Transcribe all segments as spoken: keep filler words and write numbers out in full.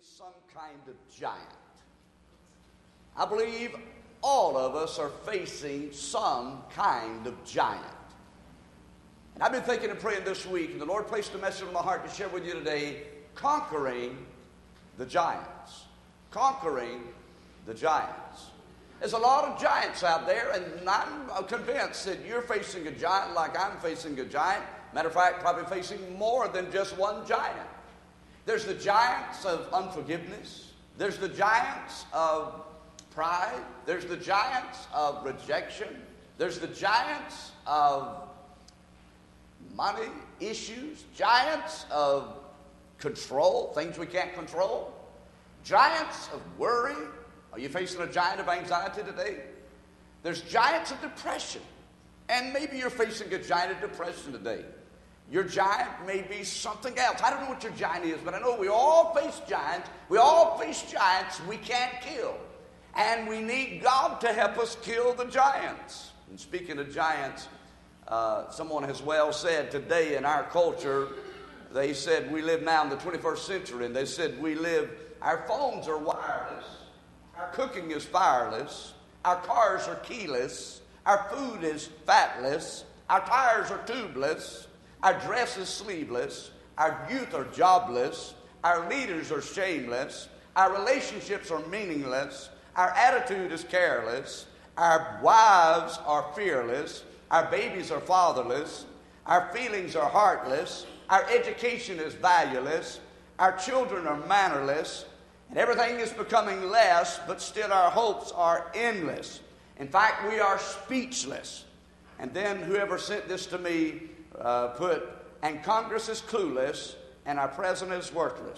some kind of giant. I believe all of us are facing some kind of giant. And I've been thinking and praying this week, and the Lord placed a message on my heart to share with you today, conquering the giants. Conquering the giants. There's a lot of giants out there, and I'm convinced that you're facing a giant like I'm facing a giant. Matter of fact, probably facing more than just one giant. There's the giants of unforgiveness. There's the giants of pride. There's the giants of rejection. There's the giants of money issues. Giants of control, things we can't control. Giants of worry. Are you facing a giant of anxiety today? There's giants of depression. And maybe you're facing a giant of depression today. Your giant may be something else. I don't know what your giant is, but I know we all face giants. We all face giants we can't kill. And we need God to help us kill the giants. And speaking of giants, uh, someone has well said today in our culture, they said we live now in the twenty-first century, and they said we live, our phones are wireless, our cooking is fireless, our cars are keyless, our food is fatless, our tires are tubeless, our dress is sleeveless, our youth are jobless, our leaders are shameless, our relationships are meaningless, our attitude is careless, our wives are fearless, our babies are fatherless, our feelings are heartless, our education is valueless, our children are mannerless, and everything is becoming less, but still our hopes are endless. In fact, we are speechless. And then whoever sent this to me uh, put, and Congress is clueless, and our president is worthless.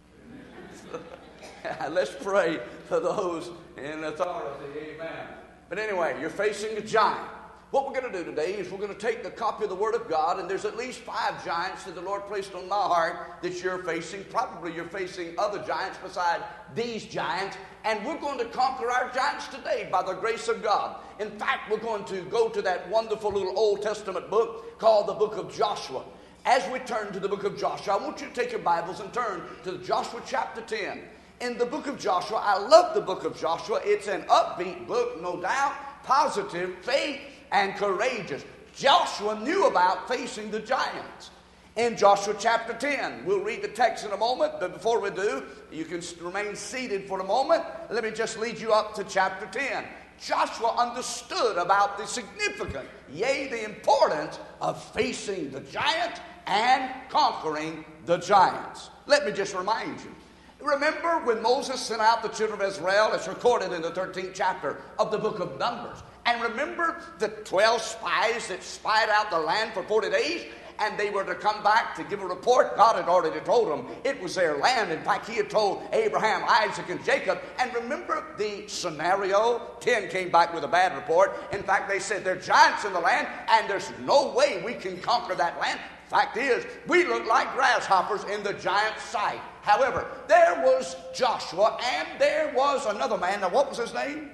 Let's pray for those in authority. Amen. But anyway, you're facing a giant. What we're going to do today is we're going to take the copy of the Word of God, and there's at least five giants that the Lord placed on my heart that you're facing. Probably you're facing other giants beside these giants, and we're going to conquer our giants today by the grace of God. In fact, we're going to go to that wonderful little Old Testament book called the book of Joshua. As we turn to the book of Joshua, I want you to take your Bibles and turn to Joshua chapter ten. In the book of Joshua, I love the book of Joshua. It's an upbeat book, no doubt, positive, faith, and courageous. Joshua knew about facing the giants. In Joshua chapter ten, we'll read the text in a moment, but before we do, you can remain seated for a moment. Let me just lead you up to chapter ten. Joshua understood about the significance, yea, the importance of facing the giant and conquering the giants. Let me just remind you. Remember when Moses sent out the children of Israel, it's recorded in the thirteenth chapter of the book of Numbers. And remember the twelve spies that spied out the land for forty days? And they were to come back to give a report. God had already told them it was their land. In fact, he had told Abraham, Isaac, and Jacob. And remember the scenario? Ten came back with a bad report. In fact, they said there are giants in the land, and there's no way we can conquer that land. Fact is, we look like grasshoppers in the giant's sight. However, there was Joshua, and there was another man. Now, what was his name?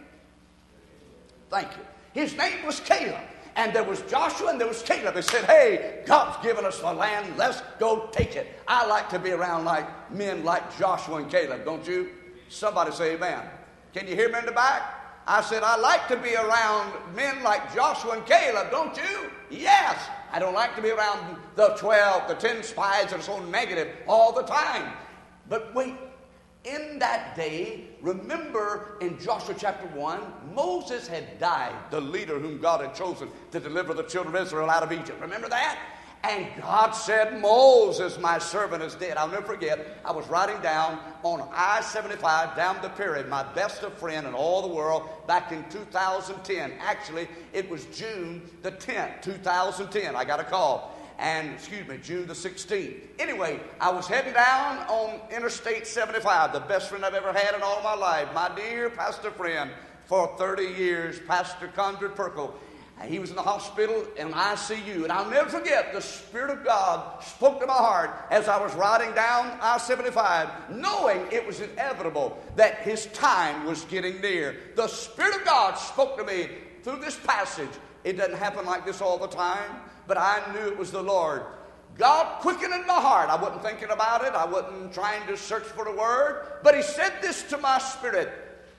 Thank you. His name was Caleb. And there was Joshua and there was Caleb. They said, hey, God's given us the land. Let's go take it. I like to be around like men like Joshua and Caleb, don't you? Somebody say amen. Can you hear me in the back? I said, I like to be around men like Joshua and Caleb, don't you? Yes. I don't like to be around the twelve, the ten spies that are so negative all the time. But wait, in that day, remember in Joshua chapter one, Moses had died, the leader whom God had chosen to deliver the children of Israel out of Egypt. Remember that? And God said, Moses, my servant, is dead. I'll never forget, I was riding down on I seventy-five down the period, my best of friend in all the world, back in two thousand ten. Actually, it was June the tenth, two thousand ten. I got a call. And, excuse me, June the sixteenth. Anyway, I was heading down on Interstate seventy-five, the best friend I've ever had in all my life, my dear pastor friend for thirty years, Pastor Conrad Perkle. He was in the hospital in I C U, and I'll never forget, the Spirit of God spoke to my heart as I was riding down I seventy-five, knowing it was inevitable that his time was getting near. The Spirit of God spoke to me through this passage. It doesn't happen like this all the time, but I knew it was the Lord. God quickened in my heart. I wasn't thinking about it. I wasn't trying to search for the word. But he said this to my spirit.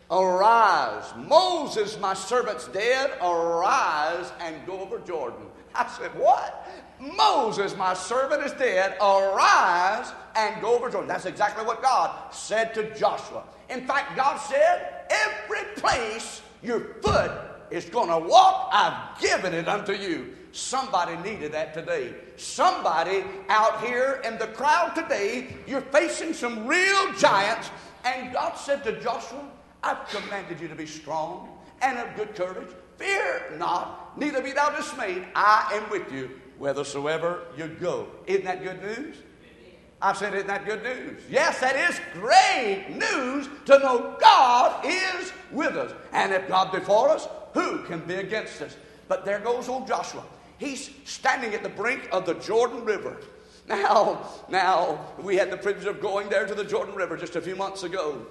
Arise, Moses, my servant's dead. Arise and go over Jordan. I said, what? Moses, my servant, is dead. Arise and go over Jordan. That's exactly what God said to Joshua. In fact, God said, every place your foot is going to walk, I've given it unto you. Somebody needed that today. Somebody out here in the crowd today, you're facing some real giants. And God said to Joshua, I've commanded you to be strong and of good courage. Fear not, neither be thou dismayed. I am with you whithersoever you go. Isn't that good news? I said, isn't that good news? Yes, that is great news to know God is with us. And if God be for us, who can be against us? But there goes old Joshua. He's standing at the brink of the Jordan River. Now, now, we had the privilege of going there to the Jordan River just a few months ago.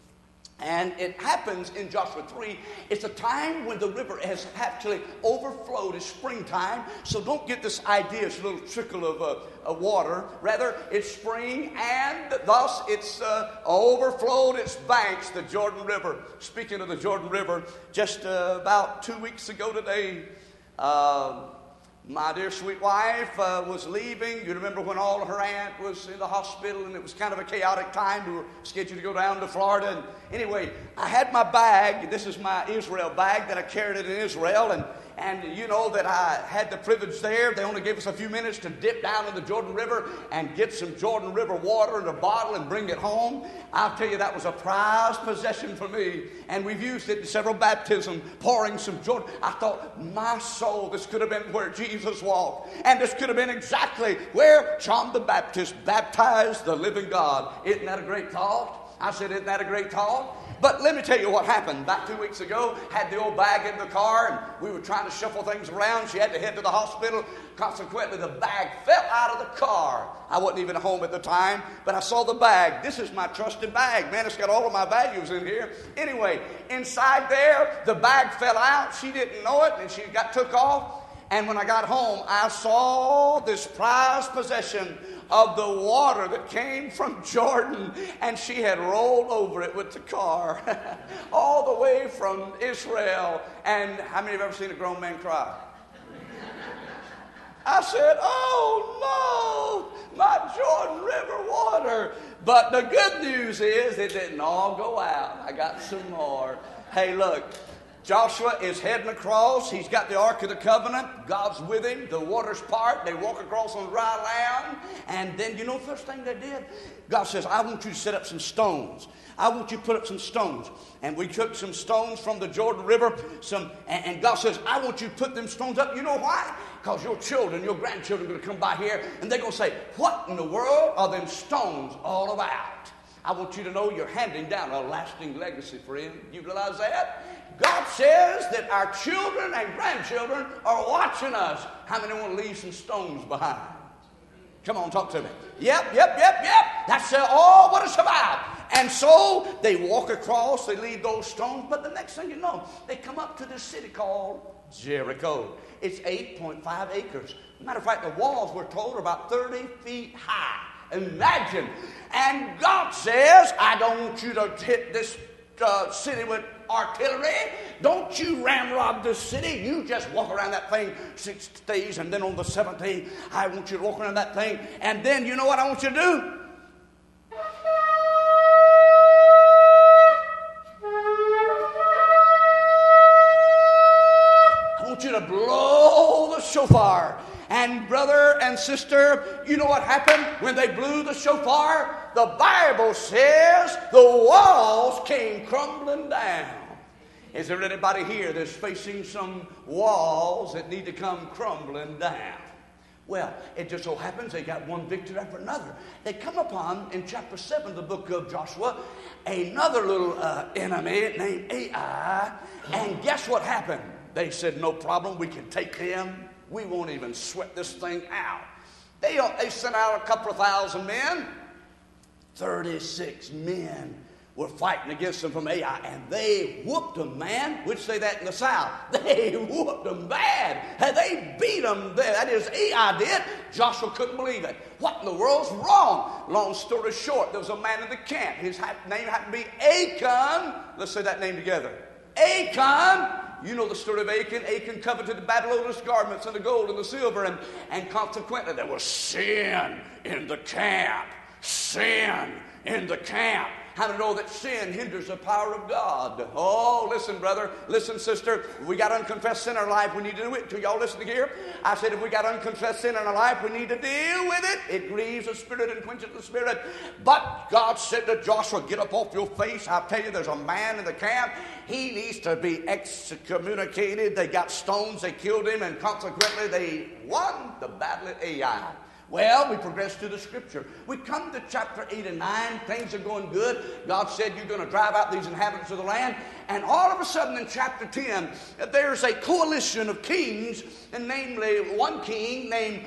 And it happens in Joshua three. It's a time when the river has actually overflowed. It's springtime. So don't get this idea it's a little trickle of, uh, of water. Rather, it's spring, and thus it's uh, overflowed its banks, the Jordan River. Speaking of the Jordan River, just uh, about two weeks ago today, uh, my dear sweet wife uh, was leaving. You remember when all her aunt was in the hospital and it was kind of a chaotic time. We were scheduled to go down to Florida. And anyway, I had my bag. This is my Israel bag that I carried it in Israel. And, and you know that I had the privilege there. They only gave us a few minutes to dip down in the Jordan River and get some Jordan River water in a bottle and bring it home. I'll tell you, that was a prized possession for me. And we've used it in several baptisms, pouring some Jordan. I thought, my soul, this could have been where Jesus walked. And this could have been exactly where John the Baptist baptized the living God. Isn't that a great thought? I said, isn't that a great thought? But let me tell you what happened. About two weeks ago, had the old bag in the car, and we were trying to shuffle things around. She had to head to the hospital. Consequently, the bag fell out of the car. I wasn't even home at the time, but I saw the bag. This is my trusted bag. Man, it's got all of my values in here. Anyway, inside there, the bag fell out. She didn't know it, and she got took off. And when I got home, I saw this prized possession of the water that came from Jordan, and she had rolled over it with the car all the way from Israel. And how many have ever seen a grown man cry? I said, oh no, my Jordan River water. But the good news is it didn't all go out. I got some more. Hey, look. Joshua is heading across. He's got the Ark of the Covenant. God's with him. The waters part. They walk across on dry land. And then, you know the first thing they did? God says, I want you to set up some stones. I want you to put up some stones. And we took some stones from the Jordan River. Some, and, and God says, I want you to put them stones up. You know why? Because your children, your grandchildren are going to come by here. And they're going to say, what in the world are them stones all about? I want you to know you're handing down a lasting legacy, friend. You realize that? God says that our children and grandchildren are watching us. How many want to leave some stones behind? Come on, talk to me. Yep, yep, yep, yep. That's uh, all what it's about. And so they walk across, they leave those stones, but the next thing you know, they come up to this city called Jericho. It's eight point five acres. Matter of fact, the walls, we're told, are about thirty feet high. Imagine. And God says, I don't want you to hit this uh, city with artillery. Don't you ramrod this city. You just walk around that thing six days, and then on the seventh day, I want you to walk around that thing. And then you know what I want you to do? I want you to blow the shofar. And brother and sister, you know what happened when they blew the shofar? The Bible says the walls came crumbling down. Is there anybody here that's facing some walls that need to come crumbling down? Well, it just so happens they got one victory after another. They come upon, in chapter seven of the book of Joshua, another little uh, enemy named Ai. And guess what happened? They said, no problem, we can take them. We won't even sweat this thing out. They, they sent out a couple of thousand men. thirty-six men were fighting against them from Ai, and they whooped them, man. We'd say that in the South. They whooped them bad. And they beat them there. That is, Ai did. Joshua couldn't believe it. What in the world's wrong? Long story short, there was a man in the camp. His name happened to be Achan. Let's say that name together. Achan. You know the story of Achan. Achan coveted the Babylonian garments and the gold and the silver, and, and consequently there was sin in the camp. Sin in the camp. How many know that sin hinders the power of God? Oh, listen, brother. Listen, sister. If we got unconfessed sin in our life, we need to do it. To y'all listening here? I said if we got unconfessed sin in our life, we need to deal with it. It grieves the spirit and quenches the spirit. But God said to Joshua, get up off your face. I tell you, there's a man in the camp. He needs to be excommunicated. They got stones. They killed him. And consequently, they won the battle at Ai. Well, we progress to the scripture. We come to chapter eight and nine. Things are going good. God said you're going to drive out these inhabitants of the land. And all of a sudden in chapter ten, there's a coalition of kings, and namely one king named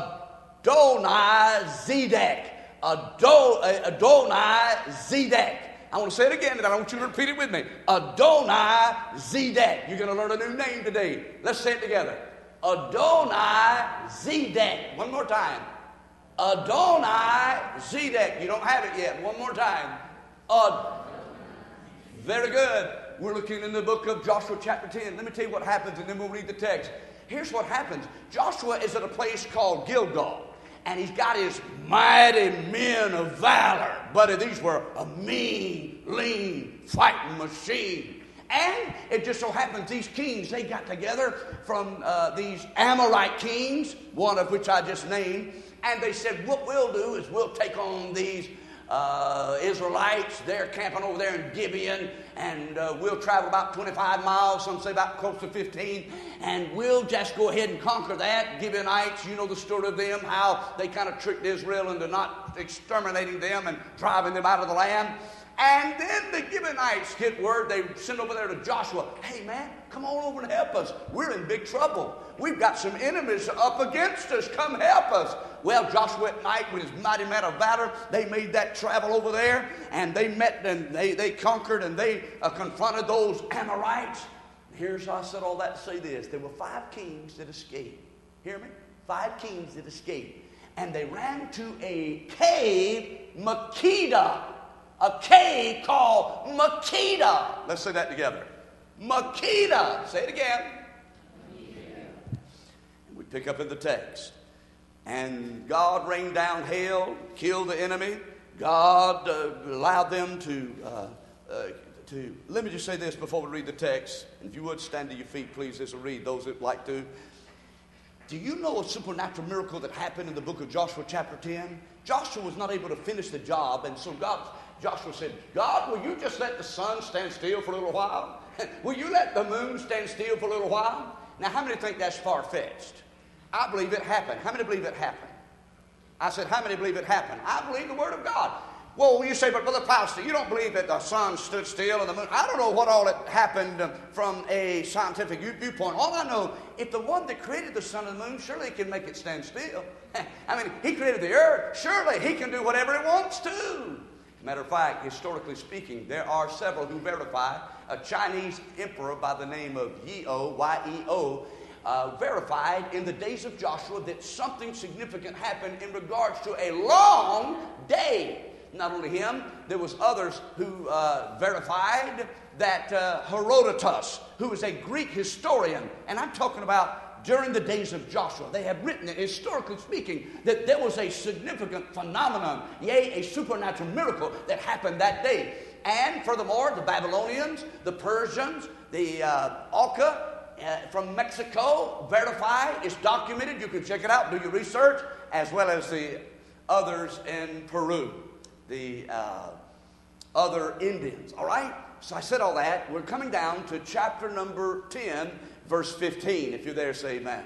Adoni-Zedek. Adoni-Zedek. I want to say it again, and I want you to repeat it with me. Adoni-Zedek. You're going to learn a new name today. Let's say it together. Adoni-Zedek. One more time. Adoni-Zedek. You don't have it yet. One more time. Ad- Very good. We're looking in the book of Joshua chapter ten. Let me tell you what happens, and then we'll read the text. Here's what happens. Joshua is at a place called Gilgal, and he's got his mighty men of valor. Buddy, these were a mean, lean, fighting machine. And it just so happens these kings, they got together from uh, these Amorite kings, one of which I just named, and they said, what we'll do is we'll take on these uh, Israelites. They're camping over there in Gibeon, and uh, we'll travel about twenty-five miles, some say about close to fifteen, and we'll just go ahead and conquer that. Gibeonites, you know the story of them, how they kind of tricked Israel into not exterminating them and driving them out of the land. And then the Gibeonites get word, they send over there to Joshua, hey man, come on over and help us. We're in big trouble. We've got some enemies up against us. Come help us. Well, Joshua at night with his mighty men of valor, they made that travel over there, and they met and they, they conquered and they uh, confronted those Amorites. Here's how I said all that to say this. There were five kings that escaped. Hear me? Five kings that escaped. And they ran to a cave, Makkedah. A cave called Makkedah. Let's say that together. Makkedah. Say it again. And we pick up in the text. And God rained down hail, killed the enemy. God uh, allowed them to, uh, uh, to, let me just say this before we read the text. And if you would stand to your feet, please, this will read, those that like to. Do you know a supernatural miracle that happened in the book of Joshua chapter ten? Joshua was not able to finish the job, and so God... Joshua said, God, will you just let the sun stand still for a little while? Will you let the moon stand still for a little while? Now, how many think that's far-fetched? I believe it happened. How many believe it happened? I said, how many believe it happened? I believe the Word of God. Well, you say, but Brother Pastor, you don't believe that the sun stood still and the moon. I don't know what all that happened um, from a scientific viewpoint. All I know, if the one that created the sun and the moon, surely he can make it stand still. I mean, he created the earth. Surely he can do whatever he wants to. Matter of fact, historically speaking, there are several who verify. A Chinese emperor by the name of Yeo, Y E O, uh, verified in the days of Joshua that something significant happened in regards to a long day. Not only him, there was others who uh, verified that uh, Herodotus, who is a Greek historian, and I'm talking about during the days of Joshua, they have written it, historically speaking, that there was a significant phenomenon, yea, a supernatural miracle that happened that day. And furthermore, the Babylonians, the Persians, the uh, Auca uh, from Mexico verify, it's documented, you can check it out, do your research, as well as the others in Peru, the uh, other Indians, all right? So I said all that. We're coming down to chapter number ten, verse fifteen. If you're there, say amen.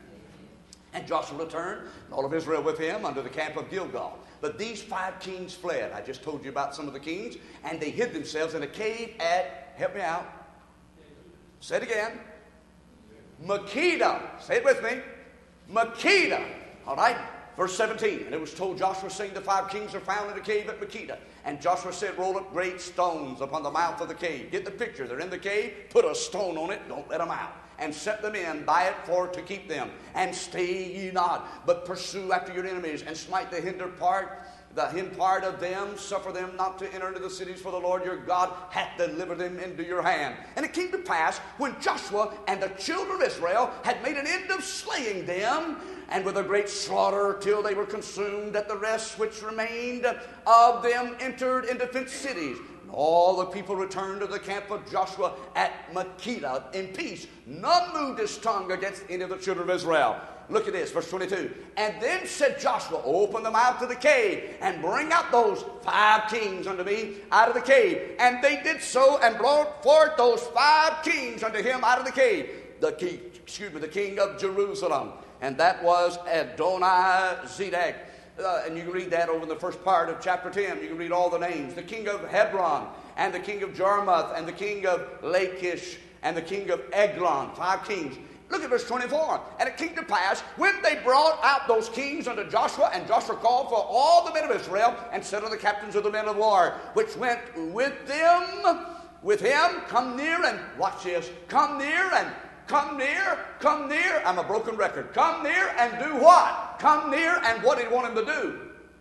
And Joshua returned, and all of Israel with him, under the camp of Gilgal. But these five kings fled. I just told you about some of the kings. And they hid themselves in a cave at, help me out. Say it again. Makkedah. Say it with me. Makkedah. All right. Verse seventeen, and it was told Joshua, saying, the five kings are found in the cave at Makkedah. And Joshua said, roll up great stones upon the mouth of the cave. Get the picture. They're in the cave. Put a stone on it. Don't let them out. And set them in by it for to keep them. And stay ye not, but pursue after your enemies, and smite the hinder part, the hind part of them, suffer them not to enter into the cities, for the Lord your God hath delivered them into your hand. And it came to pass, when Joshua and the children of Israel had made an end of slaying them, and with a great slaughter till they were consumed, that the rest which remained of them entered into fenced cities. And all the people returned to the camp of Joshua at Makkedah in peace. None moved his tongue against any of the children of Israel. Look at this, verse twenty-two. And then said Joshua, open the mouth of the cave, and bring out those five kings unto me out of the cave. And they did so, and brought forth those five kings unto him out of the cave. The king, excuse me, the king of Jerusalem. And that was Adoni-Zedek. Uh, and you can read that over in the first part of chapter ten. You can read all the names. The king of Hebron, and the king of Jarmuth, and the king of Lachish, and the king of Eglon. Five kings. Look at verse twenty-four. And it came to pass, when they brought out those kings unto Joshua, and Joshua called for all the men of Israel, and said unto the captains of the men of war, which went with them, with him, come near and, watch this, come near and, come near, come near. I'm a broken record. Come near and do what? Come near, and what did he want him to do?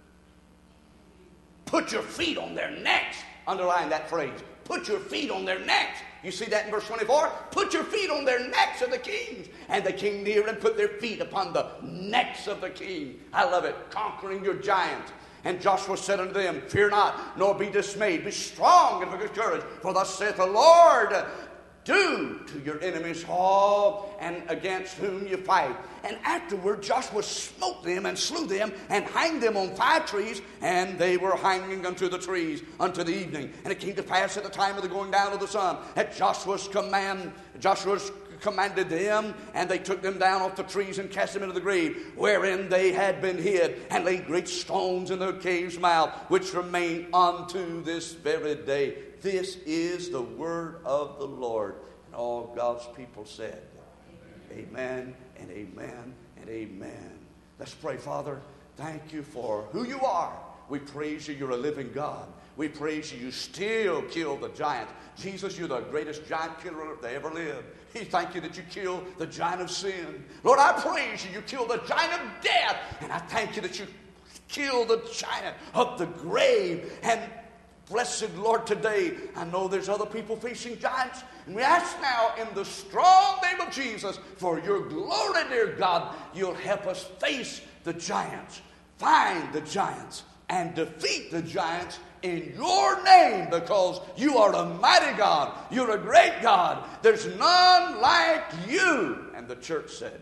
Put your feet on their necks. Underline that phrase. Put your feet on their necks. You see that in verse twenty-four? Put your feet on their necks of the kings. And they came near and put their feet upon the necks of the king. I love it. Conquering your giants. And Joshua said unto them, fear not, nor be dismayed. Be strong and of good courage. For thus saith the Lord, do to your enemies all and against whom you fight. And afterward Joshua smote them and slew them and hanged them on five trees, and they were hanging unto the trees unto the evening. And it came to pass at the time of the going down of the sun, at Joshua's command, Joshua's commanded them, and they took them down off the trees and cast them into the grave wherein they had been hid, and laid great stones in the cave's mouth, which remain unto this very day. This is the word of the Lord. And all God's people said, amen, amen and amen and amen. Let's pray. Father, thank you for who you are. We praise you. You're a living God. We praise you. You still kill the giants. Jesus, you're the greatest giant killer that ever lived. We thank you that you killed the giant of sin. Lord, I praise you. You killed the giant of death. And I thank you that you killed the giant of the grave. And blessed Lord, today, I know there's other people facing giants. And we ask now in the strong name of Jesus, for your glory, dear God, you'll help us face the giants, find the giants, and defeat the giants in your name, because you are a mighty God. You're a great God. There's none like you. And the church said.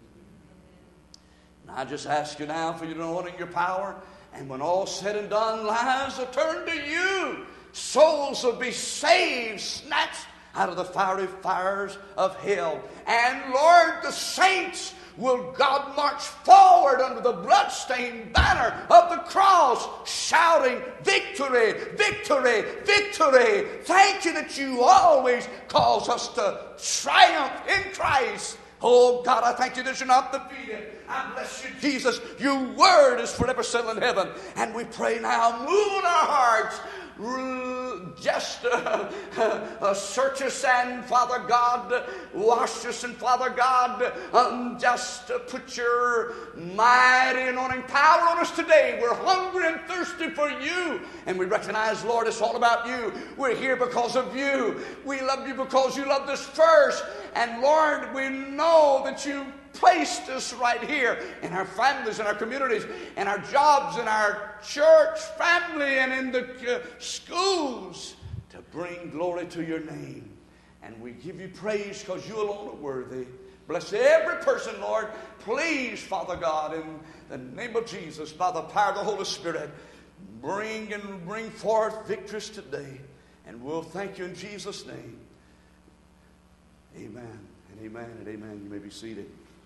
And I just ask you now for your anointing, your power. And when all's said and done, lives will turn to you. Souls will be saved, snatched out of the fiery fires of hell. And Lord, the saints will God march forward under the bloodstained banner of the cross, shouting, victory, victory, victory. Thank you that you always cause us to triumph in Christ. Oh, God, I thank you that you're not defeated. I bless you, Jesus. Your word is forever settled in heaven. And we pray now, move in our hearts. Just uh, uh, search us, and Father God, wash us, and Father God, um, just uh, put your mighty anointing power on us today. We're hungry and thirsty for you, and we recognize, Lord, it's all about you. We're here because of you. We love you because you loved us first, and Lord, we know that you placed us right here in our families, in our communities, in our jobs, in our church family, and in the uh, schools to bring glory to your name. And we give you praise because you alone are worthy. Bless every person, Lord. Please, Father God, in the name of Jesus, by the power of the Holy Spirit, bring and bring forth victories today. And we'll thank you in Jesus' name. Amen and amen and amen. You may be seated.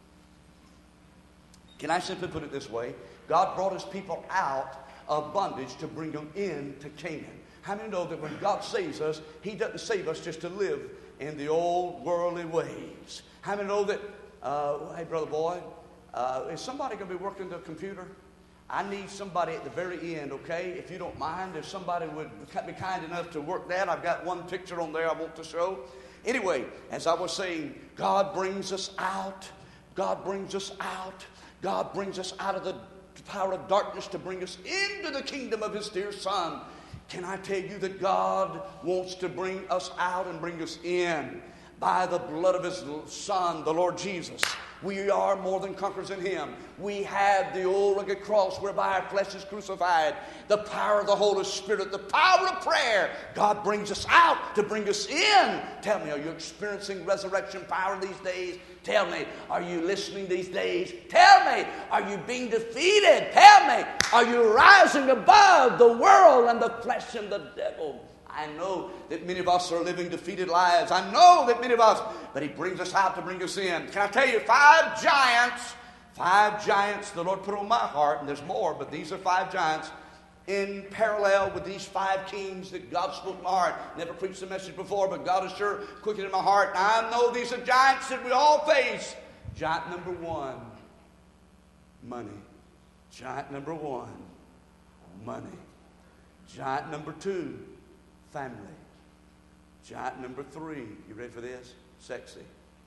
Can I simply put it this way? God brought his people out of bondage to bring them into Canaan. How many know that when God saves us, he doesn't save us just to live in the old worldly ways? How many know that, uh, hey, brother boy, uh, is somebody going to be working the computer? I need somebody at the very end, okay? If you don't mind, if somebody would be kind enough to work that. I've got one picture on there I want to show. Anyway, as I was saying, God brings us out. God brings us out. God brings us out of the power of darkness to bring us into the kingdom of His dear Son. Can I tell you that God wants to bring us out and bring us in by the blood of His Son, the Lord Jesus? We are more than conquerors in Him. We have the old rugged cross whereby our flesh is crucified. The power of the Holy Spirit, the power of prayer. God brings us out to bring us in. Tell me, are you experiencing resurrection power these days? Tell me, are you listening these days? Tell me, are you being defeated? Tell me, are you rising above the world and the flesh and the devil? I know that many of us are living defeated lives. I know that many of us, but He brings us out to bring us in. Can I tell you, five giants, five giants the Lord put on my heart, and there's more, but these are five giants in parallel with these five kings that God spoke in my heart. Never preached a message before, but God has sure quickened in my heart. And I know these are giants that we all face. Giant number one, money. Giant number one, money. Giant number two, family. Giant number three, you ready for this? Sexy.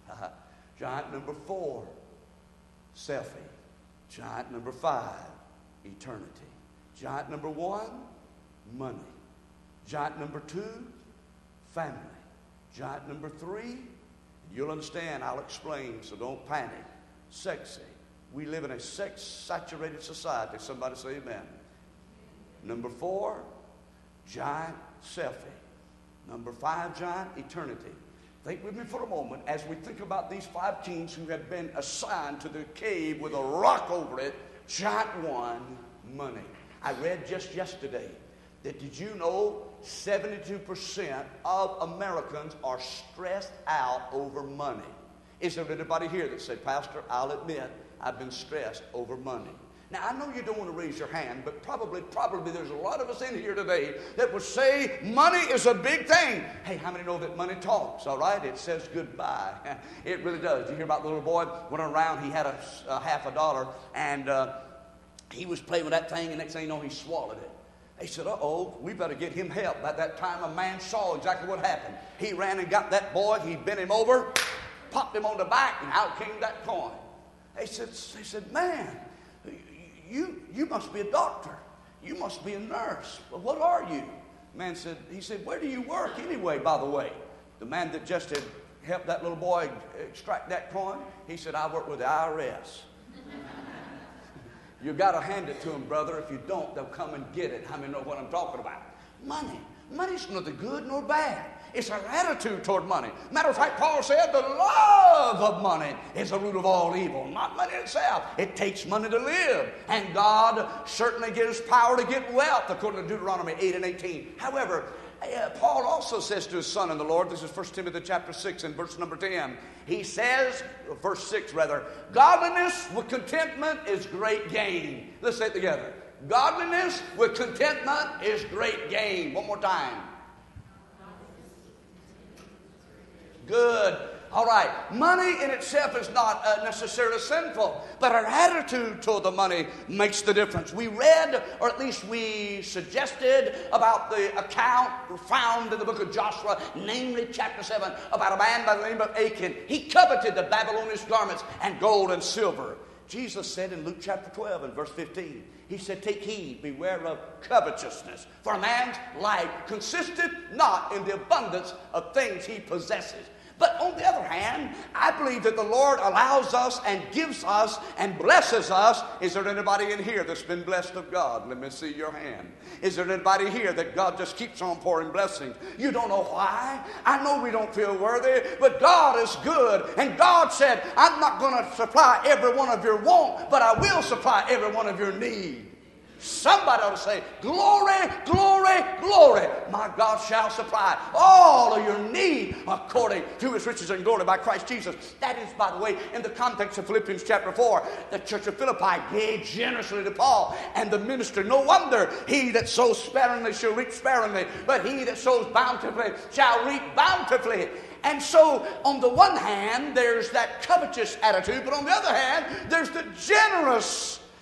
Giant number four, selfie. Giant number five, eternity. Giant number one, money. Giant number two, family. Giant number three, you'll understand, I'll explain, so don't panic. Sexy. We live in a sex-saturated society. Somebody say amen. Number four, giant selfie. Number five, giant eternity. Think with me for a moment as we think about these five kings who have been assigned to the cave with a rock over it. Giant one, money. I read just yesterday that, did you know seventy-two percent of Americans are stressed out over money? Is there anybody here that say, Pastor, I'll admit I've been stressed over money? Now, I know you don't want to raise your hand, but probably, probably there's a lot of us in here today that would say money is a big thing. Hey, how many know that money talks, all right? It says goodbye. It really does. You hear about the little boy went around, he had a, a half a dollar, and uh, he was playing with that thing, and next thing you know, he swallowed it. They said, uh-oh, we better get him help. By that time, a man saw exactly what happened. He ran and got that boy. He bent him over, popped him on the back, and out came that coin. They said, they said, man, you, you must be a doctor. You must be a nurse. Well, what are you? The man said, he said, where do you work anyway, by the way? The man that just had helped that little boy extract that coin, he said, I work with the I R S. You got to hand it to them, brother. If you don't, they'll come and get it. How many know what I'm talking about? Money. Money's neither good nor bad. It's our attitude toward money. Matter of fact, Paul said the love of money is the root of all evil. Not money itself. It takes money to live. And God certainly gives power to get wealth, according to Deuteronomy eight and eighteen. However, Uh, Paul also says to his son in the Lord, this is First Timothy chapter six and verse number ten. He says, verse six rather, godliness with contentment is great gain. Let's say it together. Godliness with contentment is great gain. One more time. Good. All right. Money in itself is not uh, necessarily sinful, but our attitude toward the money makes the difference. We read, or at least we suggested, about the account found in the book of Joshua, namely chapter seven, about a man by the name of Achan. He coveted the Babylonian garments and gold and silver. Jesus said in Luke chapter twelve and verse fifteen, he said, take heed, beware of covetousness, for a man's life consisteth not in the abundance of things he possesses. But on the other hand, I believe that the Lord allows us and gives us and blesses us. Is there anybody in here that's been blessed of God? Let me see your hand. Is there anybody here that God just keeps on pouring blessings? You don't know why. I know we don't feel worthy, but God is good. And God said, I'm not going to supply every one of your want, but I will supply every one of your need. Somebody ought to say, glory, glory, glory. My God shall supply all of your need according to his riches and glory by Christ Jesus. That is, by the way, in the context of Philippians chapter four. The church of Philippi gave generously to Paul and the minister. No wonder he that sows sparingly shall reap sparingly, but he that sows bountifully shall reap bountifully. And so, on the one hand, there's that covetous attitude, but on the other hand, there's the generous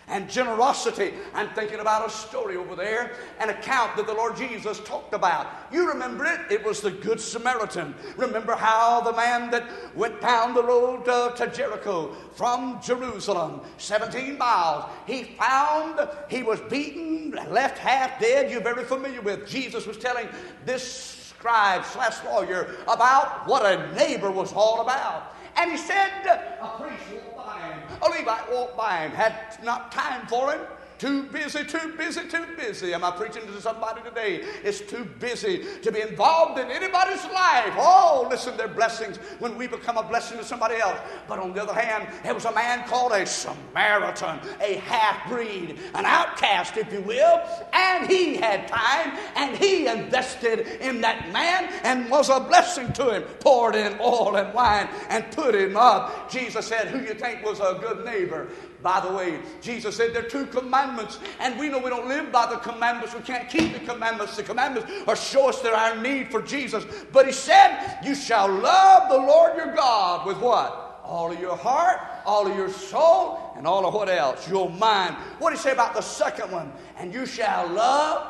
and generosity. I'm thinking about a story over there, an account that the Lord Jesus talked about. You remember it? It was the Good Samaritan. Remember how the man that went down the road uh, to Jericho from Jerusalem, seventeen miles, he found he was beaten, left half dead. You're very familiar with. Jesus was telling this scribe slash lawyer about what a neighbor was all about. And he said, a priest walked by him, a Levite walked by him, had not time for him. Too busy, too busy, too busy. Am I preaching to somebody today? It's too busy to be involved in anybody's life. Oh, listen, they're blessings when we become a blessing to somebody else. But on the other hand, there was a man called a Samaritan, a half-breed, an outcast, if you will. And he had time, and he invested in that man and was a blessing to him. Poured in oil and wine and put him up. Jesus said, who you think was a good neighbor? By the way, Jesus said there are two commandments, and we know we don't live by the commandments. We can't keep the commandments. The commandments are show us that our need for Jesus. But he said, you shall love the Lord your God with what? All of your heart, all of your soul, and all of what else? Your mind. What did he say about the second one? And you shall love.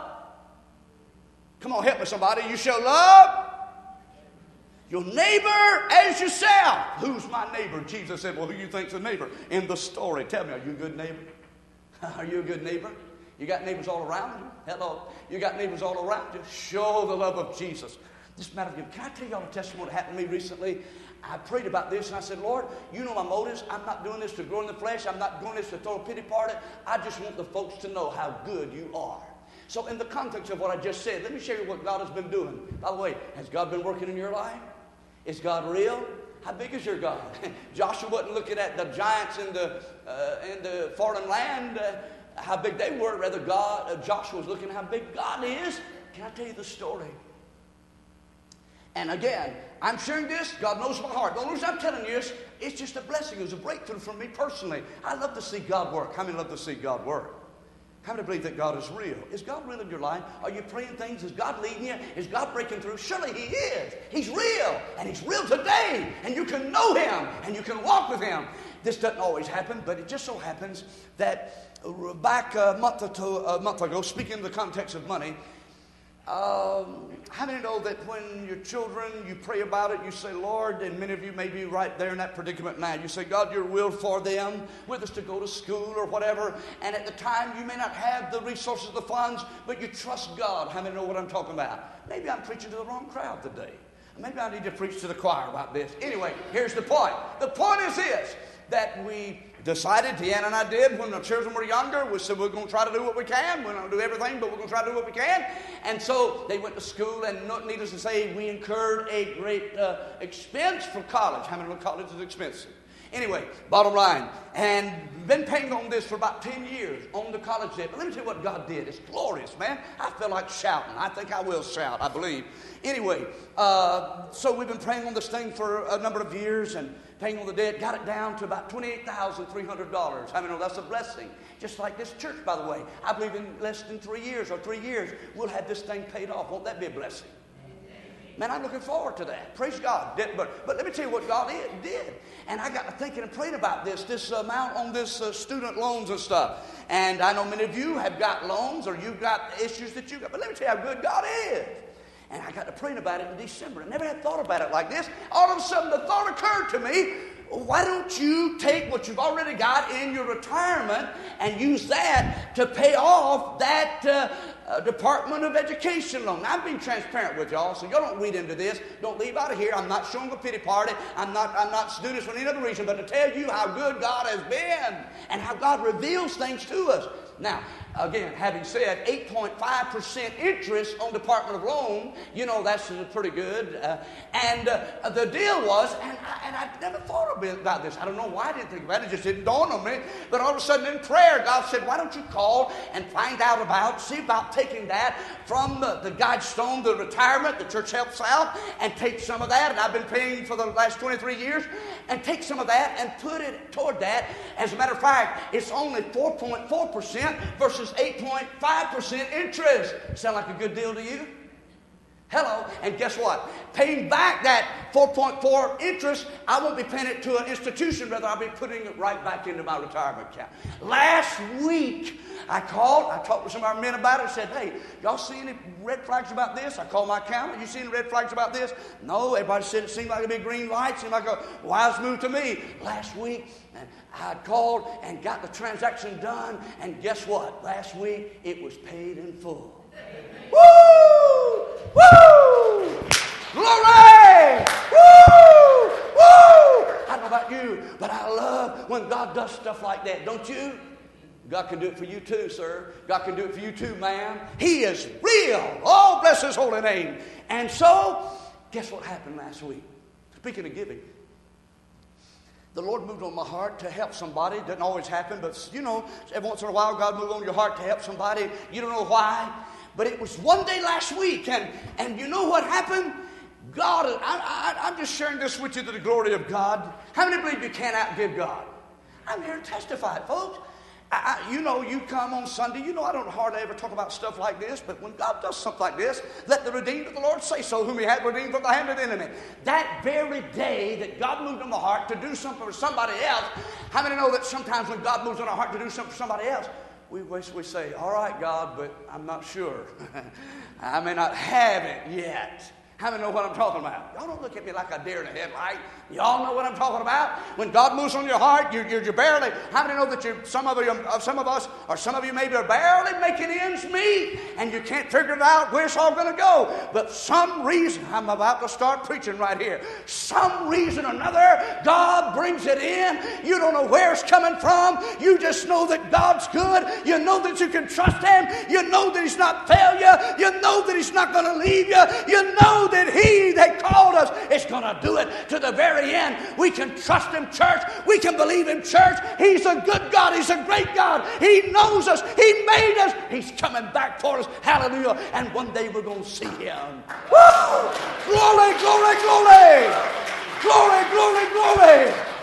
Come on, help me somebody. You shall love your neighbor as yourself. Who's my neighbor? Jesus said, well, who you think's a neighbor? In the story, tell me, are you a good neighbor? Are you a good neighbor? You got neighbors all around you? Hello. You got neighbors all around you? Show the love of Jesus. This matter of you. Can I tell y'all a testimony that happened to me recently? I prayed about this and I said, Lord, you know my motives. I'm not doing this to grow in the flesh. I'm not doing this to throw a pity party. I just want the folks to know how good you are. So in the context of what I just said, let me share you what God has been doing. By the way, has God been working in your life? Is God real? How big is your God? Joshua wasn't looking at the giants in the uh, in the foreign land, uh, how big they were. Rather, God, uh, Joshua was looking at how big God is. Can I tell you the story? And again, I'm sharing this. God knows my heart. The only reason I'm telling you this, it's just a blessing. It was a breakthrough for me personally. I love to see God work. How many love to see God work? How many believe that God is real? Is God real in your life? Are you praying things? Is God leading you? Is God breaking through? Surely He is. He's real. And He's real today. And you can know Him. And you can walk with Him. This doesn't always happen, but it just so happens that back a month or two, a month ago, speaking in the context of money, Um, how many know that when your children, you pray about it, you say, Lord, and many of you may be right there in that predicament now. You say, God, your will for them, whether it's to go to school or whatever, and at the time you may not have the resources, the funds, but you trust God. How many know what I'm talking about? Maybe I'm preaching to the wrong crowd today. Maybe I need to preach to the choir about this. Anyway, here's the point. The point is this, that we decided, Deanna and I did, when the children were younger, we said we're going to try to do what we can. We're not going to do everything, but we're going to try to do what we can. And so they went to school, and needless to say, we incurred a great uh, expense for college. How many know college is expensive? Anyway, bottom line, and been paying on this for about ten years on the college debt. But let me tell you what God did. It's glorious, man. I feel like shouting. I think I will shout, I believe. Anyway, uh, so we've been praying on this thing for a number of years and paying on the debt. Got it down to about twenty-eight thousand three hundred dollars. I mean, oh, that's a blessing. Just like this church, by the way. I believe in less than three years or three years, we'll have this thing paid off. Won't that be a blessing? Man, I'm looking forward to that. Praise God. But, but let me tell you what God did. And I got to thinking and praying about this, this amount on this uh, student loans and stuff. And I know many of you have got loans or you've got issues that you got. But let me tell you how good God is. And I got to praying about it in December. I never had thought about it like this. All of a sudden, the thought occurred to me, why don't you take what you've already got in your retirement and use that to pay off that uh, uh, Department of Education loan? Now, I'm being transparent with y'all, so y'all don't read into this. Don't leave out of here. I'm not showing a pity party. I'm not, I'm not doing this for any other reason, but to tell you how good God has been and how God reveals things to us. Now, again, having said eight point five percent interest on Department of Loan, you know, that's pretty good. Uh, and uh, the deal was, and I, and I never thought about this. I don't know why I didn't think about it. It just didn't dawn on me. But all of a sudden in prayer, God said, why don't you call and find out about, see about taking that from the, the Guidestone, the retirement, the church helps out, and take some of that, and I've been paying for the last twenty-three years, and take some of that and put it toward that. As a matter of fact, it's only four point four percent versus eight point five percent interest. Sound like a good deal to you? Hello. And guess what? Paying back that four point four interest, I won't be paying it to an institution. Rather, I'll be putting it right back into my retirement account. Last week, I called. I talked with some of our men about it. I said, hey, y'all see any red flags about this? I called my accountant. You see any red flags about this? No. Everybody said it seemed like a big green light. Seemed like a wise move to me. Last week, and I called and got the transaction done. And guess what? Last week, it was paid in full. Woo! Woo! Glory! Woo! Woo! I don't know about you, but I love when God does stuff like that, don't you? God can do it for you too, sir. God can do it for you too, ma'am. He is real. Oh, bless His holy name. And so, guess what happened last week? Speaking of giving, the Lord moved on my heart to help somebody. It doesn't always happen, but you know, every once in a while God moved on your heart to help somebody. You don't know why. But it was one day last week, and, and you know what happened? God, I, I, I'm just sharing this with you to the glory of God. How many believe you can't outgive God? I'm here to testify, folks. I, I, you know, you come on Sunday, you know I don't hardly ever talk about stuff like this, but when God does something like this, let the redeemed of the Lord say so, whom He hath redeemed from the hand of the enemy. That very day that God moved on my heart to do something for somebody else, how many know that sometimes when God moves on our heart to do something for somebody else, we, we say, all right, God, but I'm not sure. I may not have it yet. How many know what I'm talking about? Y'all don't look at me like a deer in the headlight. Y'all know what I'm talking about. When God moves on your heart, you're, you're, you're barely. How many know that you're, some of you, some of us, or some of you maybe are barely making ends meet, and you can't figure it out where it's all going to go. But some reason, I'm about to start preaching right here. Some reason or another, God brings it in. You don't know where it's coming from. You just know that God's good. You know that you can trust Him. You know that He's not failure. You know that He's not going to leave you. You know that He that called us is going to do it to the very end. We can trust Him, church. We can believe Him, church. He's a good God. He's a great God. He knows us. He made us. He's coming back for us. Hallelujah. And one day we're going to see Him. Woo! Glory, glory, glory. Glory, glory, glory.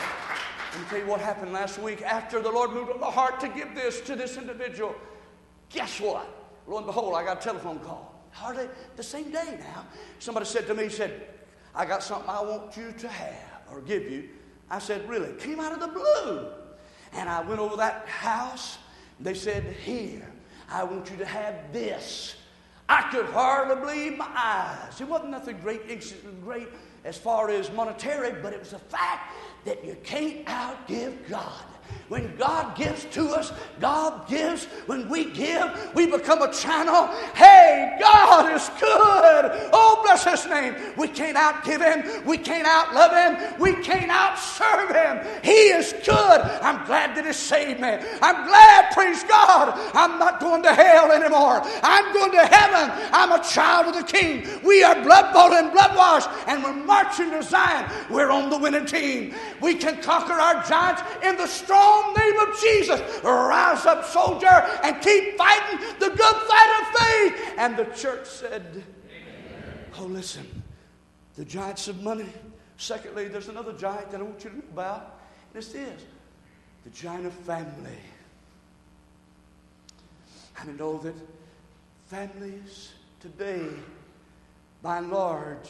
Let me tell you what happened last week after the Lord moved on the heart to give this to this individual. Guess what? Lo and behold, I got a telephone call. Hardly the same day now. Somebody said to me, said, I got something I want you to have or give you. I said, really? Came out of the blue. And I went over that house. They said, here, I want you to have this. I could hardly believe my eyes. It wasn't nothing great, great as far as monetary, but it was the fact that you can't outgive God. When God gives to us, God gives. When we give, we become a channel. Hey, God is good. Oh, bless His name. We can't outgive Him. We can't outlove Him. We can't outserve Him. He is good. I'm glad that He saved me. I'm glad, praise God, I'm not going to hell anymore. I'm going to heaven. I'm a child of the King. We are blood-bought and blood-washed, and we're marching to Zion. We're on the winning team. We can conquer our giants in the strong name of Jesus. Rise up, soldier, and keep fighting the good fight of faith. And the church said, amen. Oh, listen, the giants of money. Secondly, there's another giant that I want you to know about. This is the giant of family. I know that families today, by and large,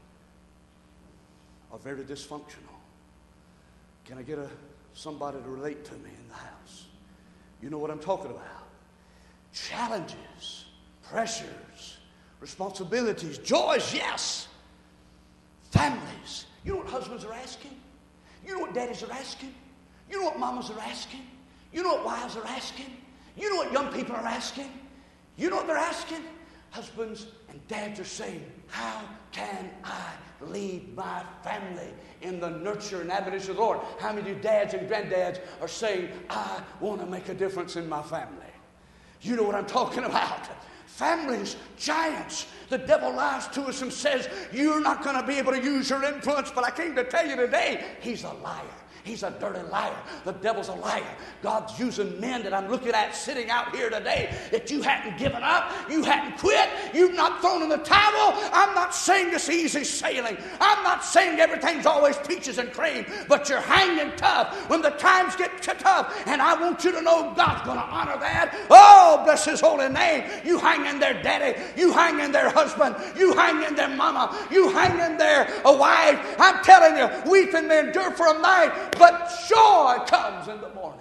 are very dysfunctional. Can I get a somebody to relate to me in the house? You know what I'm talking about. Challenges, pressures, responsibilities, joys, yes. Families. You know what husbands are asking? You know what daddies are asking? You know what mamas are asking? You know what wives are asking? You know what young people are asking? You know what they're asking? Husbands and dads are saying, how can I lead my family in the nurture and admonition of the Lord? How many dads and granddads are saying, I want to make a difference in my family? You know what I'm talking about. Families, giants. The devil lies to us and says, you're not going to be able to use your influence, but I came to tell you today, he's a liar. He's a dirty liar. The devil's a liar. God's using men that I'm looking at sitting out here today that you hadn't given up, you hadn't quit, you've not thrown in the towel. I'm not saying this easy sailing. I'm not saying everything's always peaches and cream, but you're hanging tough when the times get tough. And I want you to know God's going to honor that. Oh, bless His holy name. You hang in there, daddy. You hang in there, husband. You hang in there, mama. You hang in there, a wife. I'm telling you, weeping may endure for a night, but joy comes in the morning.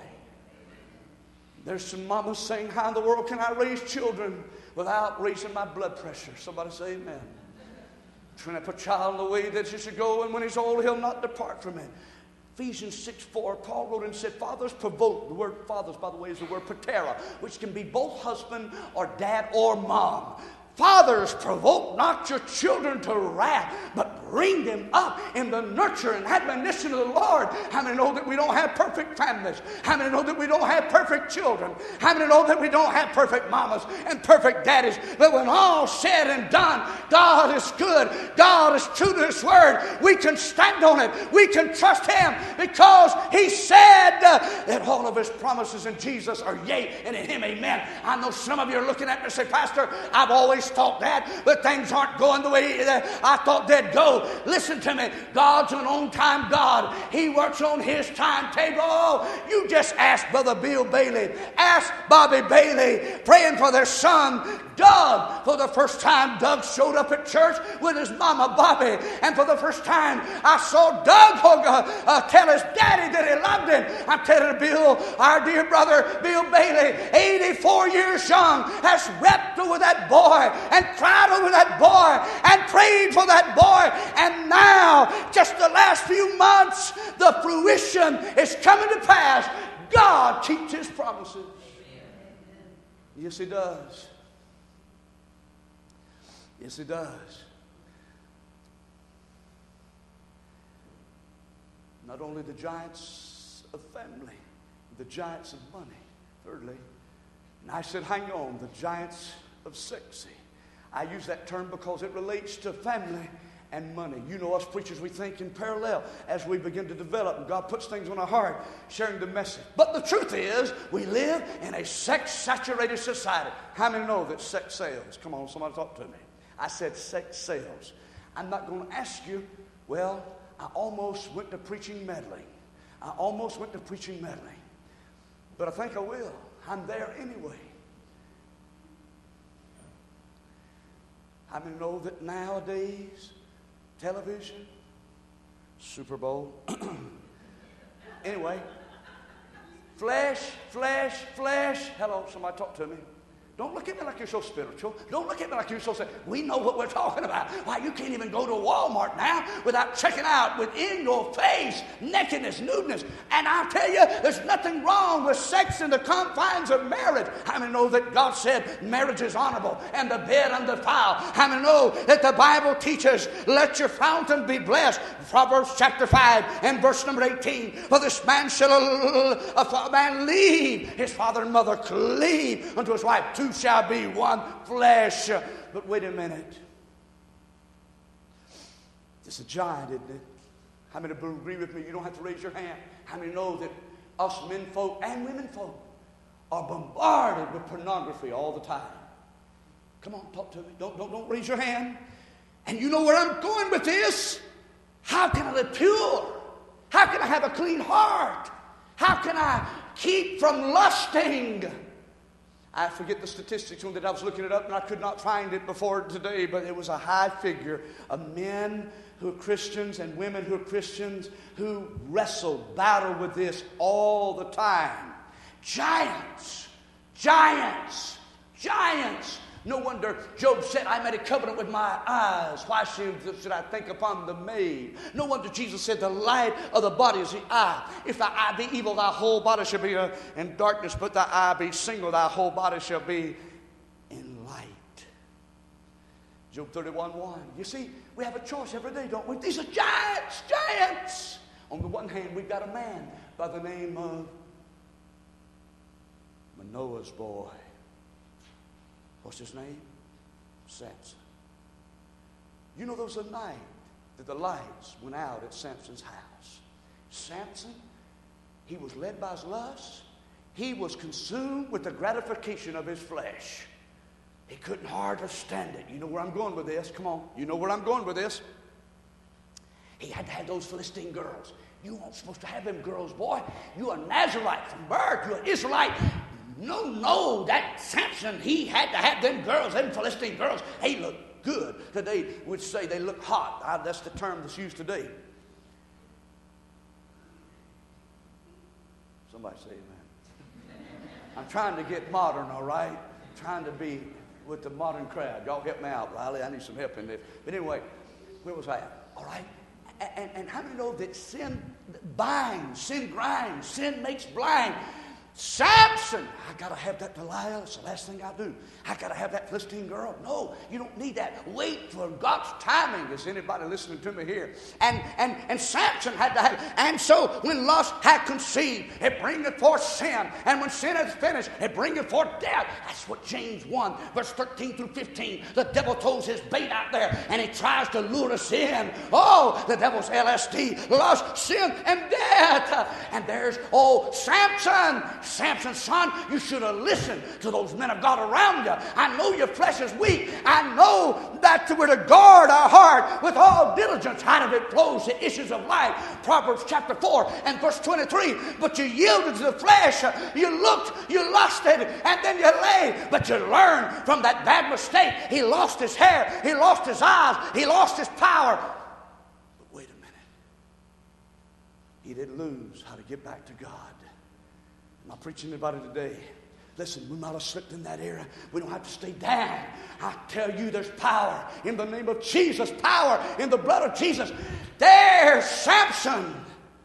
There's some mamas saying, how in the world can I raise children without raising my blood pressure? Somebody say amen. Train up a child in the way that he should go, and when he's old, he'll not depart from it. Ephesians six four, Paul wrote and said, fathers provoke. The word fathers, by the way, is the word patera, which can be both husband or dad or mom. Fathers, provoke not your children to wrath, but bring them up in the nurture and admonition of the Lord. How many know that we don't have perfect families? How many know that we don't have perfect children? How many know that we don't have perfect mamas and perfect daddies? But when all's said and done, God is good. God is true to His word. We can stand on it. We can trust Him because He said uh, that all of His promises in Jesus are yea, and in Him amen. I know some of you are looking at me and say, Pastor, I've always thought that, but things aren't going the way that I thought they'd go. Listen to me. God's an on-time God. He works on His timetable. You just ask Brother Bill Bailey, ask Bobby Bailey, praying for their son Doug. For the first time, Doug showed up at church with his mama Bobby, and for the first time I saw Doug uh, uh, tell his daddy that he loved him. I'm telling you, Bill, our dear brother Bill Bailey, eighty-four years young, has wept over that boy and cried over that boy and prayed for that boy. And now, just the last few months, the fruition is coming to pass. God keeps His promises. Yes, He does. Yes, He does. Not only the giants of family, the giants of money. Thirdly, and I said, hang on, the giants of sexy. I use that term because it relates to family and money. You know, us preachers, we think in parallel as we begin to develop, and God puts things on our heart, sharing the message. But the truth is, we live in a sex-saturated society. How many know that sex sells? Come on, somebody talk to me. I said sex sells. I'm not going to ask you, well, I almost went to preaching meddling. I almost went to preaching meddling. But I think I will. I'm there anyway. How many know that nowadays, television, Super Bowl, anyway, flesh, flesh, flesh. Hello, somebody talk to me. Don't look at me like you're so spiritual. Don't look at me like you're so... We know what we're talking about. Why, you can't even go to Walmart now without checking out within your face nakedness, nudeness. And I'll tell you, there's nothing wrong with sex in the confines of marriage. How many know that God said marriage is honorable and the bed undefiled? How many know that the Bible teaches, let your fountain be blessed? Proverbs chapter five and verse number eighteen. For this man shall a man leave his father and mother, cleave unto his wife. Two shall be one flesh. But wait a minute. It's a giant, isn't it? How many agree with me? You don't have to raise your hand. How many know that us men folk and women folk are bombarded with pornography all the time? Come on, talk to me. Don't, don't, don't raise your hand. And you know where I'm going with this? How can I live pure? How can I have a clean heart? How can I keep from lusting? I forget the statistics on that. I was looking it up and I could not find it before today, but it was a high figure of men who are Christians and women who are Christians who wrestle, battle with this all the time. Giants, giants, giants. No wonder Job said, I made a covenant with my eyes. Why should, should I think upon the maid? No wonder Jesus said, the light of the body is the eye. If thy eye be evil, thy whole body shall be in darkness. But thy eye be single, thy whole body shall be in light. Job thirty-one one. You see, we have a choice every day, don't we? These are giants, giants. On the one hand, we've got a man by the name of Manoah's boy. What's his name? Samson. You know, there was a night that the lights went out at Samson's house. Samson He was led by his lusts. He was consumed with the gratification of his flesh. He couldn't hardly stand it. You know where I'm going with this. Come on. You know where I'm going with this. He had to have those Philistine girls. You weren't supposed to have them girls, boy. You're a Nazarite from birth. You're an Israelite. No, no. That Samson, he had to have them girls, them Philistine girls. They look good. Today would say they look hot. I, that's the term that's used today. Somebody say amen. I'm trying to get modern, all right? I'm trying to be with the modern crowd. Y'all help me out, Riley. I need some help in this. But anyway, where was I at? All right? And, and, and how many know that sin binds, sin grinds, sin makes blind? Samson, I got to have that Delilah. It's the last thing I do. I got to have that Philistine girl. No, you don't need that. Wait for God's timing. Is anybody listening to me here? And and and Samson had to have. And so when lust had conceived, it bringeth forth sin. And when sin is finished, it bringeth forth death. That's what James one, verse thirteen through fifteen. The devil throws his bait out there, and he tries to lure us in. Oh, the devil's L S D, lust, sin, and death. And there's, oh, Samson. Samson, son, you should have listened to those men of God around you. I know your flesh is weak. I know that we're to guard our heart with all diligence. Out of it flows the issues of life. Proverbs chapter four and verse twenty-three. But you yielded to the flesh. You looked, you lusted, and then you lay. But you learned from that bad mistake. He lost his hair. He lost his eyes. He lost his power. But wait a minute. He didn't lose how to get back to God. I'm not preaching to anybody today. Listen, we might have slipped in that era. We don't have to stay down. I tell you, there's power in the name of Jesus. Power in the blood of Jesus. There's Samson.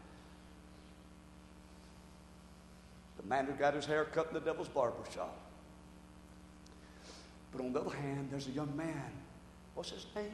The man who got his hair cut in the devil's barber shop. But on the other hand, there's a young man. What's his name?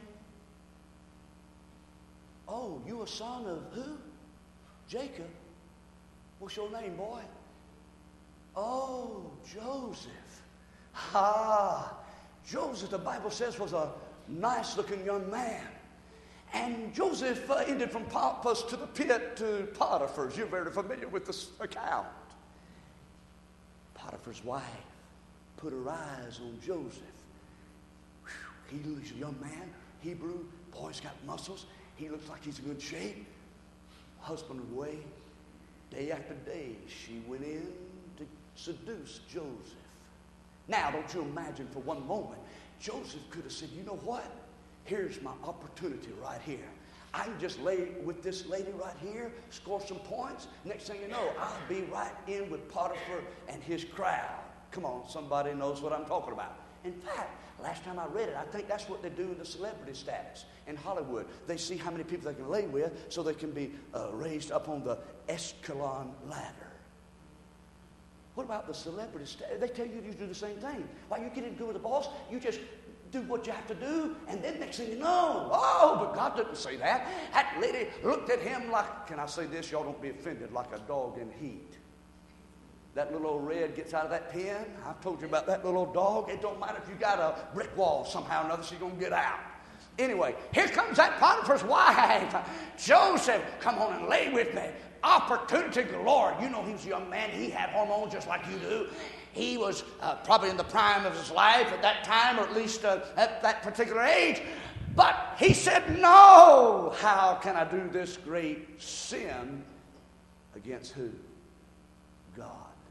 Oh, you a son of who? Jacob. What's your name, boy? Oh, Joseph. Ah, Joseph, the Bible says, was a nice-looking young man. And Joseph uh, ended from Paphos to the pit to Potiphar's. You're very familiar with this account. Potiphar's wife put her eyes on Joseph. Whew, he's a young man, Hebrew. Boy's got muscles. He looks like he's in good shape. Husband away. Day after day, she went in to seduce Joseph. Now, don't you imagine for one moment, Joseph could have said, you know what? Here's my opportunity right here. I can just lay with this lady right here, score some points. Next thing you know, I'll be right in with Potiphar and his crowd. Come on, somebody knows what I'm talking about. In fact, last time I read it, I think that's what they do in the celebrity status in Hollywood. They see how many people they can lay with so they can be uh, raised up on the escalon ladder. What about the celebrity status? They tell you to do the same thing. While you get in good with the boss, you just do what you have to do, and then next thing you know, oh, but God didn't say that. That lady looked at him like, can I say this? Y'all don't be offended, like a dog in heat. That little old red gets out of that pen. I've told you about that little old dog. It don't matter if you got a brick wall somehow or another, she's going to get out. Anyway, here comes that Potiphar's wife. Joseph, come on and lay with me. Opportunity galore. You know he was a young man. He had hormones just like you do. He was uh, probably in the prime of his life at that time, or at least uh, at that particular age. But he said, no, how can I do this great sin against who? God.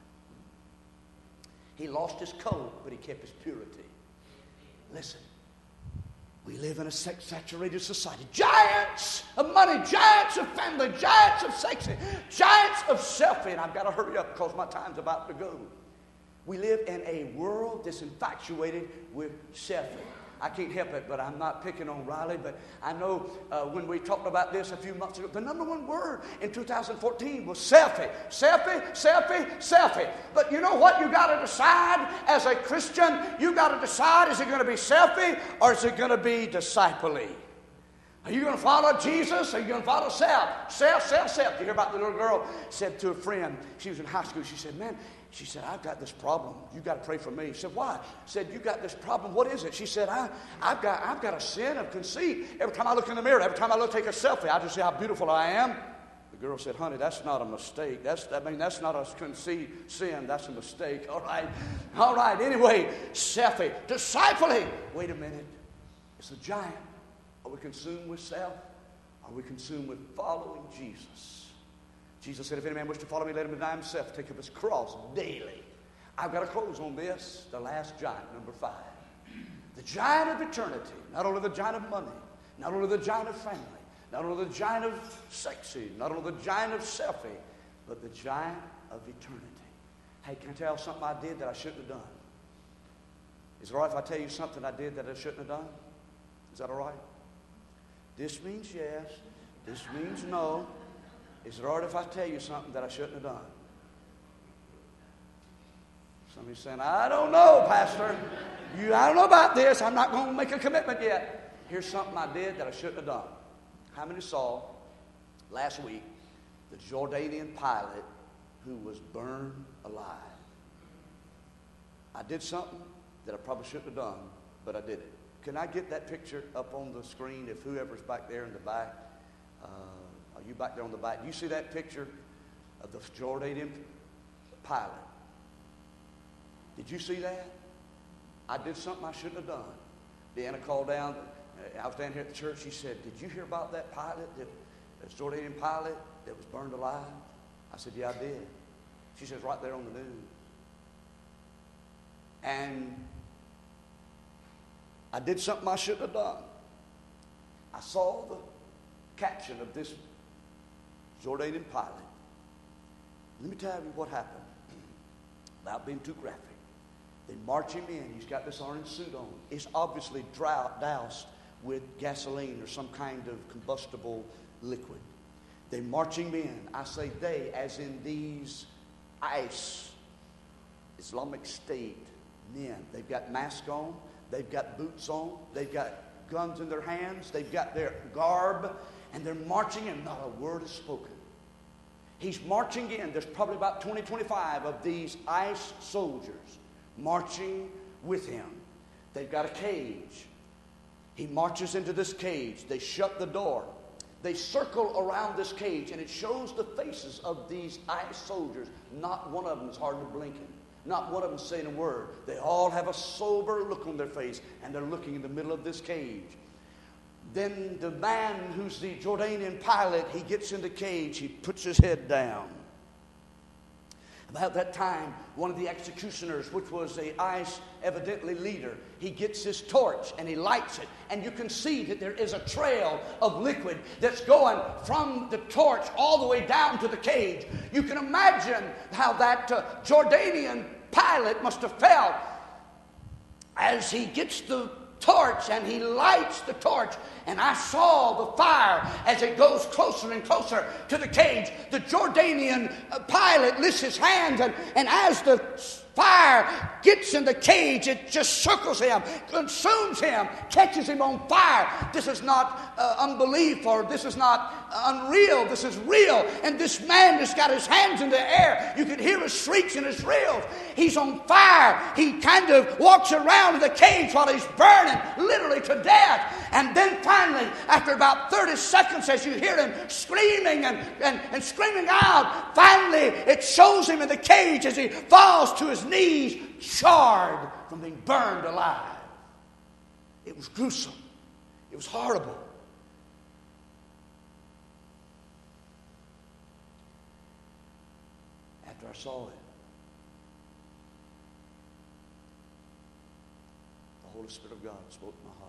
He lost his coat, but he kept his purity. Listen, we live in a sex-saturated society. Giants of money, giants of family, giants of sexy, giants of selfie. And I've got to hurry up because my time's about to go. We live in a world that's infatuated with selfie. I can't help it, but I'm not picking on Riley, but I know uh, when we talked about this a few months ago, the number one word in two thousand fourteen was selfie. Selfie, selfie, selfie. But you know what you got to decide as a Christian? You got to decide, is it going to be selfie or is it going to be disciple-y? Are you going to follow Jesus or are you going to follow self? Self, self, self. You hear about the little girl said to a friend, she was in high school, she said, man, she said, I've got this problem. You got to pray for me. She said, why? She said, you got this problem. What is it? She said, I, I've got I've got a sin of conceit. Every time I look in the mirror, every time I look take a selfie, I just see how beautiful I am. The girl said, honey, that's not a mistake. That's, I mean, that's not a conceived sin. That's a mistake. All right. All right. Anyway, selfie. Discipling. Wait a minute. It's a giant. Are we consumed with self? Are we consumed with following Jesus? Jesus said, if any man wish to follow me, let him deny himself, take up his cross daily. I've got to close on this, the last giant, number five. The giant of eternity. Not only the giant of money, not only the giant of family, not only the giant of sexy, not only the giant of selfie, but the giant of eternity. Hey, can I tell you something I did that I shouldn't have done? Is it all right if I tell you something I did that I shouldn't have done? Is that all right? This means yes. This means no. Is it all right if I tell you something that I shouldn't have done? Somebody's saying, I don't know, Pastor. You, I don't know about this. I'm not going to make a commitment yet. Here's something I did that I shouldn't have done. How many saw last week the Jordanian pilot who was burned alive? I did something that I probably shouldn't have done, but I did it. Can I get that picture up on the screen if whoever's back there in the back, uh, are you back there on the back? Do you see that picture of the Jordanian pilot? Did you see that? I did something I shouldn't have done. Deanna called down. I was down here at the church. She said, did you hear about that pilot, that, that Jordanian pilot that was burned alive? I said, yeah, I did. She says, right there on the news. And I did something I shouldn't have done. I saw the caption of this Jordanian pilot. Let me tell you what happened. Without being too graphic. They march him in. He's got this orange suit on. It's obviously drow- doused with gasoline or some kind of combustible liquid. They march him in. I say they, as in these ICE, Islamic State men. They've got masks on. They've got boots on. They've got guns in their hands. They've got their garb. And they're marching in. Not a word is spoken. He's marching in. There's probably about twenty, twenty-five of these ICE soldiers marching with him. They've got a cage. He marches into this cage. They shut the door. They circle around this cage, and it shows the faces of these ICE soldiers. Not one of them is hardly blinking. Not one of them saying a word. They all have a sober look on their face, and they're looking in the middle of this cage. Then the man who's the Jordanian pilot, he gets in the cage. He puts his head down. About that time, one of the executioners, which was a ICE evidently leader, he gets his torch and he lights it. And you can see that there is a trail of liquid that's going from the torch all the way down to the cage. You can imagine how that uh, Jordanian pilot must have felt as he gets the torch and he lights the torch, and I saw the fire as it goes closer and closer to the cage. The Jordanian uh, pilot lifts his hands, and, and as the fire gets in the cage, it just circles him, consumes him, catches him on fire. This is not uh, unbelief, or this is not uh, unreal. This is real. And this man has got his hands in the air. You can hear his shrieks and his reels. He's on fire. He kind of walks around in the cage while he's burning, literally to death. And then finally, after about thirty seconds, as you hear him screaming and, and, and screaming out, finally it shows him in the cage as he falls to his knees, charred from being burned alive. It was gruesome. It was horrible. After I saw it, the Holy Spirit of God spoke to my heart.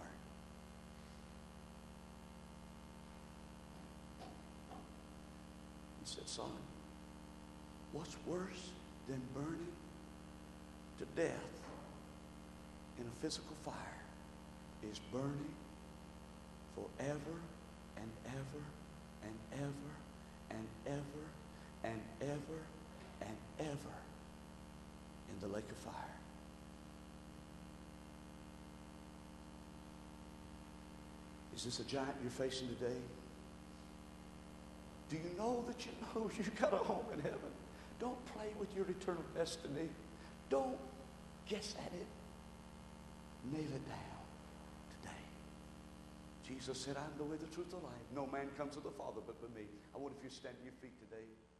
He said, son, what's worse than burning to death in a physical fire is burning forever and ever and ever and ever and ever and ever in the lake of fire. Is this a giant you're facing today? Do you know that you know you've got a home in heaven? Don't play with your eternal destiny. Don't guess at it. Nail it down today. Jesus said, I'm the way, the truth, the life. No man comes to the Father but by me. I wonder if you stand to your feet today.